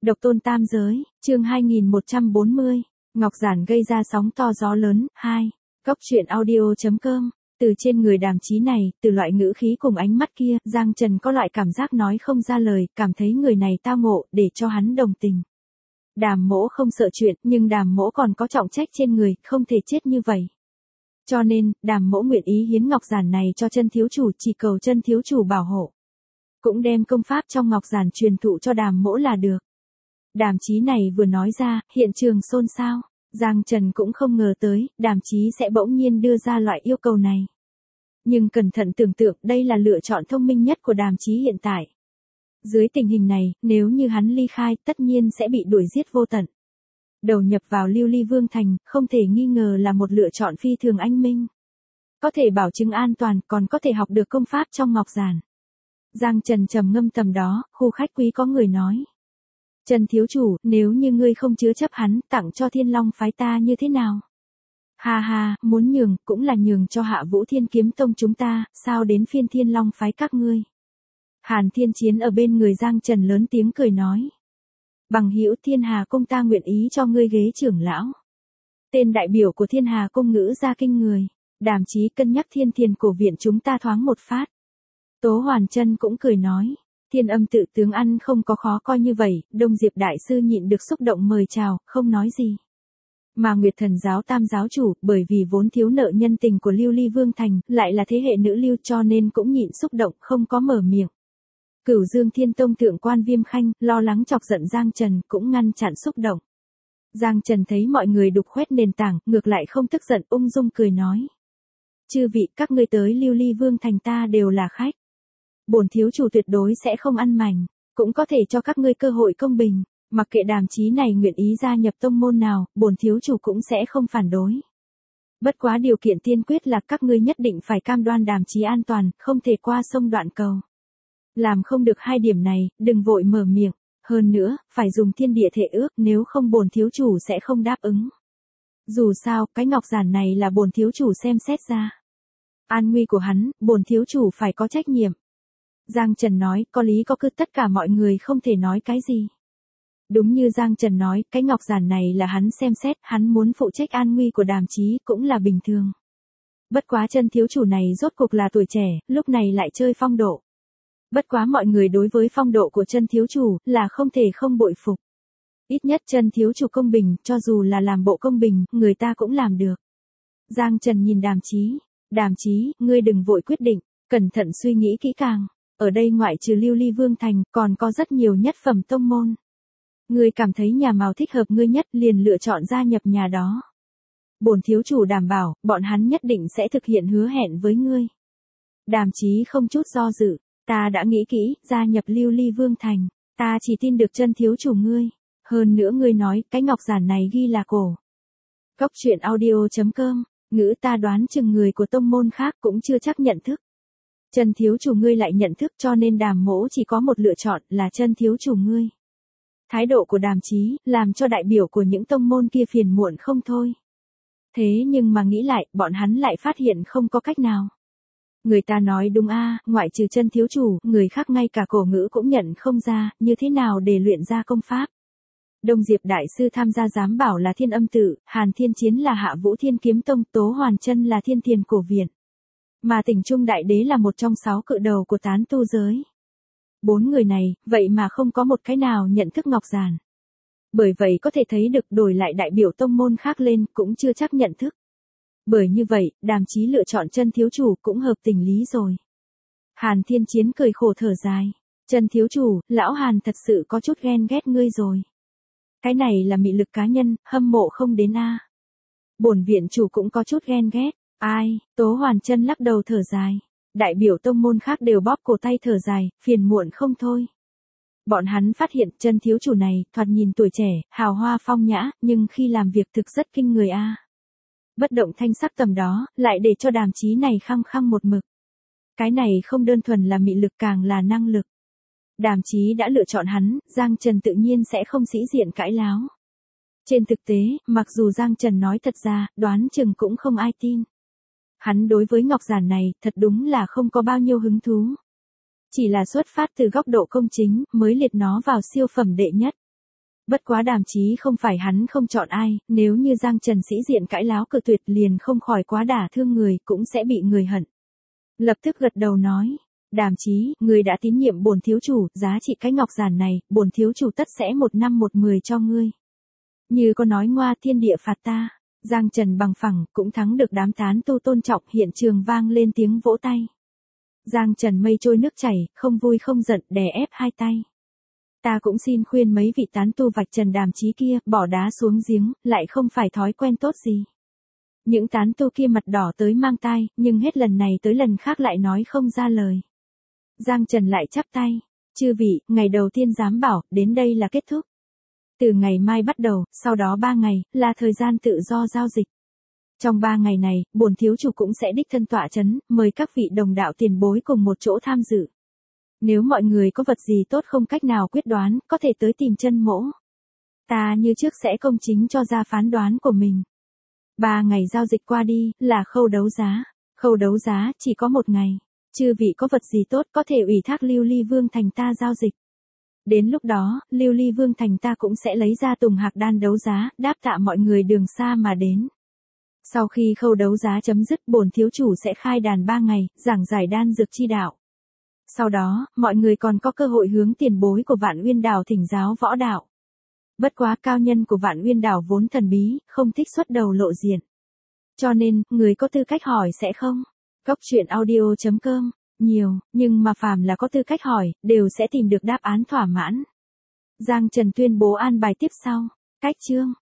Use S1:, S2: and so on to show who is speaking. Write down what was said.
S1: Độc tôn tam giới, chương 2140, Ngọc Giản gây ra sóng to gió lớn, 2. Góc truyện audio.com. Từ trên người Đàm Chí này, từ loại ngữ khí cùng ánh mắt kia, Giang Trần có loại cảm giác nói không ra lời, cảm thấy người này tao ngộ, để cho hắn đồng tình. Đàm Mỗ không sợ chuyện, nhưng Đàm Mỗ còn có trọng trách trên người, không thể chết như vậy. Cho nên, Đàm Mỗ nguyện ý hiến Ngọc Giản này cho chân thiếu chủ, chỉ cầu chân thiếu chủ bảo hộ. Cũng đem công pháp trong Ngọc Giản truyền thụ cho Đàm Mỗ là được. Đàm Chí này vừa nói ra, hiện trường xôn xao. Giang Trần cũng không ngờ tới, Đàm Chí sẽ bỗng nhiên đưa ra loại yêu cầu này. Nhưng cẩn thận tưởng tượng, đây là lựa chọn thông minh nhất của Đàm Chí hiện tại. Dưới tình hình này, nếu như hắn ly khai, tất nhiên sẽ bị đuổi giết vô tận. Đầu nhập vào Lưu Ly Vương Thành, không thể nghi ngờ là một lựa chọn phi thường anh minh. Có thể bảo chứng an toàn, còn có thể học được công pháp trong Ngọc Giản. Giang Trần trầm ngâm tầm đó, khu khách quý có người nói. Trần thiếu chủ, nếu như ngươi không chứa chấp hắn, tặng cho Thiên Long phái ta như thế nào? Ha ha, muốn nhường, cũng là nhường cho Hạ Vũ Thiên Kiếm Tông chúng ta, sao đến phiên Thiên Long phái các ngươi? Hàn Thiên Chiến ở bên người Giang Trần lớn tiếng cười nói. Bằng hữu Thiên Hà Cung ta nguyện ý cho ngươi ghế trưởng lão. Tên đại biểu của Thiên Hà Cung ngữ ra kinh người, Đàm Chí cân nhắc Thiên Thiền cổ viện chúng ta thoáng một phát. Tố Hoàn Chân cũng cười nói. Thiên Âm tự tướng ăn không có khó coi như vậy, Đông Diệp đại sư nhịn được xúc động mời chào, không nói gì. Mà Nguyệt Thần giáo tam giáo chủ, bởi vì vốn thiếu nợ nhân tình của Lưu Ly Vương Thành, lại là thế hệ nữ lưu cho nên cũng nhịn xúc động, không có mở miệng. Cửu Dương Thiên Tông thượng quan Viêm Khanh, lo lắng chọc giận Giang Trần, cũng ngăn chặn xúc động. Giang Trần thấy mọi người đục khoét nền tảng, ngược lại không tức giận, ung dung cười nói. Chư vị, các ngươi tới Lưu Ly Vương Thành ta đều là khách. Bổn thiếu chủ tuyệt đối sẽ không ăn mảnh, cũng có thể cho các ngươi cơ hội công bình, mặc kệ Đàm Chí này nguyện ý gia nhập tông môn nào, bổn thiếu chủ cũng sẽ không phản đối. Bất quá điều kiện tiên quyết là các ngươi nhất định phải cam đoan Đàm Chí an toàn, không thể qua sông đoạn cầu. Làm không được hai điểm này, đừng vội mở miệng, hơn nữa, phải dùng thiên địa thể ước, nếu không bổn thiếu chủ sẽ không đáp ứng. Dù sao, cái Ngọc Giản này là bổn thiếu chủ xem xét ra. An nguy của hắn, bổn thiếu chủ phải có trách nhiệm. Giang Trần nói, có lý có cứ, tất cả mọi người không thể nói cái gì. Đúng như Giang Trần nói, cái Ngọc Giản này là hắn xem xét, hắn muốn phụ trách an nguy của Đàm Chí cũng là bình thường. Bất quá chân thiếu chủ này rốt cuộc là tuổi trẻ, lúc này lại chơi phong độ. Bất quá mọi người đối với phong độ của chân thiếu chủ là không thể không bội phục. Ít nhất chân thiếu chủ công bình, cho dù là làm bộ công bình, người ta cũng làm được. Giang Trần nhìn Đàm Chí. Đàm Chí, ngươi đừng vội quyết định, cẩn thận suy nghĩ kỹ càng. Ở đây ngoại trừ Lưu Ly Vương Thành, còn có rất nhiều nhất phẩm tông môn. Ngươi cảm thấy nhà nào thích hợp ngươi nhất, liền lựa chọn gia nhập nhà đó. Bổn thiếu chủ đảm bảo, bọn hắn nhất định sẽ thực hiện hứa hẹn với ngươi. Đàm Chí không chút do dự, ta đã nghĩ kỹ, gia nhập Lưu Ly Vương Thành, ta chỉ tin được chân thiếu chủ ngươi. Hơn nữa ngươi nói, cái Ngọc Giản này ghi là cổ. Góc truyện audio.com, ngữ ta đoán chừng người của tông môn khác cũng chưa chắc nhận thức. Chân thiếu chủ ngươi lại nhận thức, cho nên Đàm Mỗ chỉ có một lựa chọn là chân thiếu chủ ngươi. Thái độ của Đàm Chí làm cho đại biểu của những tông môn kia phiền muộn không thôi. Thế nhưng mà nghĩ lại, bọn hắn lại phát hiện không có cách nào. Người ta nói đúng a, ngoại trừ chân thiếu chủ, người khác ngay cả cổ ngữ cũng nhận không ra, như thế nào để luyện ra công pháp. Đông Diệp đại sư tham gia giám bảo là Thiên Âm tự, Hàn Thiên Chiến là Hạ Vũ Thiên Kiếm Tông, Tố Hoàn Chân là Thiên Thiền cổ viện. Mà Tỉnh Trung Đại Đế là một trong 6 cự đầu của tán tu giới. 4 người này, vậy mà không có một cái nào nhận thức Ngọc Giản. Bởi vậy có thể thấy được đổi lại đại biểu tông môn khác lên cũng chưa chắc nhận thức. Bởi như vậy, Đàm Chí lựa chọn chân thiếu chủ cũng hợp tình lý rồi. Hàn Thiên Chiến cười khổ thở dài. Chân thiếu chủ, lão Hàn thật sự có chút ghen ghét ngươi rồi. Cái này là mị lực cá nhân, hâm mộ không đến a. Bổn viện chủ cũng có chút ghen ghét. Ai, Tố Hoàn Chân lắc đầu thở dài. Đại biểu tông môn khác đều bóp cổ tay thở dài, phiền muộn không thôi. Bọn hắn phát hiện chân thiếu chủ này, thoạt nhìn tuổi trẻ, hào hoa phong nhã, nhưng khi làm việc thực rất kinh người a. Bất động thanh sắc tầm đó, lại để cho Đàm Chí này khăng khăng một mực. Cái này không đơn thuần là mị lực càng là năng lực. Đàm Chí đã lựa chọn hắn, Giang Trần tự nhiên sẽ không sĩ diện cãi láo. Trên thực tế, mặc dù Giang Trần nói thật ra, đoán chừng cũng không ai tin. Hắn đối với Ngọc Giản này, thật đúng là không có bao nhiêu hứng thú. Chỉ là xuất phát từ góc độ công chính, mới liệt nó vào siêu phẩm đệ nhất. Bất quá Đàm Chí không phải hắn không chọn ai, nếu như Giang Trần sĩ diện cãi láo cự tuyệt liền không khỏi quá đả thương người, cũng sẽ bị người hận. Lập tức gật đầu nói, Đàm Chí, người đã tín nhiệm bổn thiếu chủ, giá trị cái ngọc giản này, bổn thiếu chủ tất sẽ 1 năm 1 10 cho ngươi. Như có nói ngoa thiên địa phạt ta, Giang Trần bằng phẳng, cũng thắng được đám tán tu tôn trọng, hiện trường vang lên tiếng vỗ tay. Giang Trần mây trôi nước chảy, không vui không giận, đè ép hai tay. Ta cũng xin khuyên mấy vị tán tu vạch trần Đàm Chí kia, bỏ đá xuống giếng, lại không phải thói quen tốt gì. Những tán tu kia mặt đỏ tới mang tai, nhưng hết lần này tới lần khác lại nói không ra lời. Giang Trần lại chắp tay, chư vị, ngày đầu tiên giám bảo, đến đây là kết thúc. Từ ngày mai bắt đầu, sau đó 3 ngày, là thời gian tự do giao dịch. Trong 3 ngày này, bổn thiếu chủ cũng sẽ đích thân tọa chấn, mời các vị đồng đạo tiền bối cùng một chỗ tham dự. Nếu mọi người có vật gì tốt không cách nào quyết đoán, có thể tới tìm chân mỗ. Ta như trước sẽ công chính cho ra phán đoán của mình. 3 ngày giao dịch qua đi, là khâu đấu giá. Khâu đấu giá chỉ có 1 ngày. Chư vị có vật gì tốt có thể ủy thác Lưu Ly Vương Thành ta giao dịch. Đến lúc đó, Lưu Ly Vương Thành ta cũng sẽ lấy ra Tùng Hạc đan đấu giá, đáp tạ mọi người đường xa mà đến. Sau khi khâu đấu giá chấm dứt, bổn thiếu chủ sẽ khai đàn 3 ngày, giảng giải đan dược chi đạo. Sau đó, mọi người còn có cơ hội hướng tiền bối của Vạn Uyên Đảo thỉnh giáo võ đạo. Bất quá cao nhân của Vạn Uyên Đảo vốn thần bí, không thích xuất đầu lộ diện. Cho nên, người có tư cách hỏi sẽ không. Cốc truyện audio.com, nhiều, nhưng mà phàm là có tư cách hỏi, đều sẽ tìm được đáp án thỏa mãn. Giang Trần tuyên bố an bài tiếp sau. Cách chương.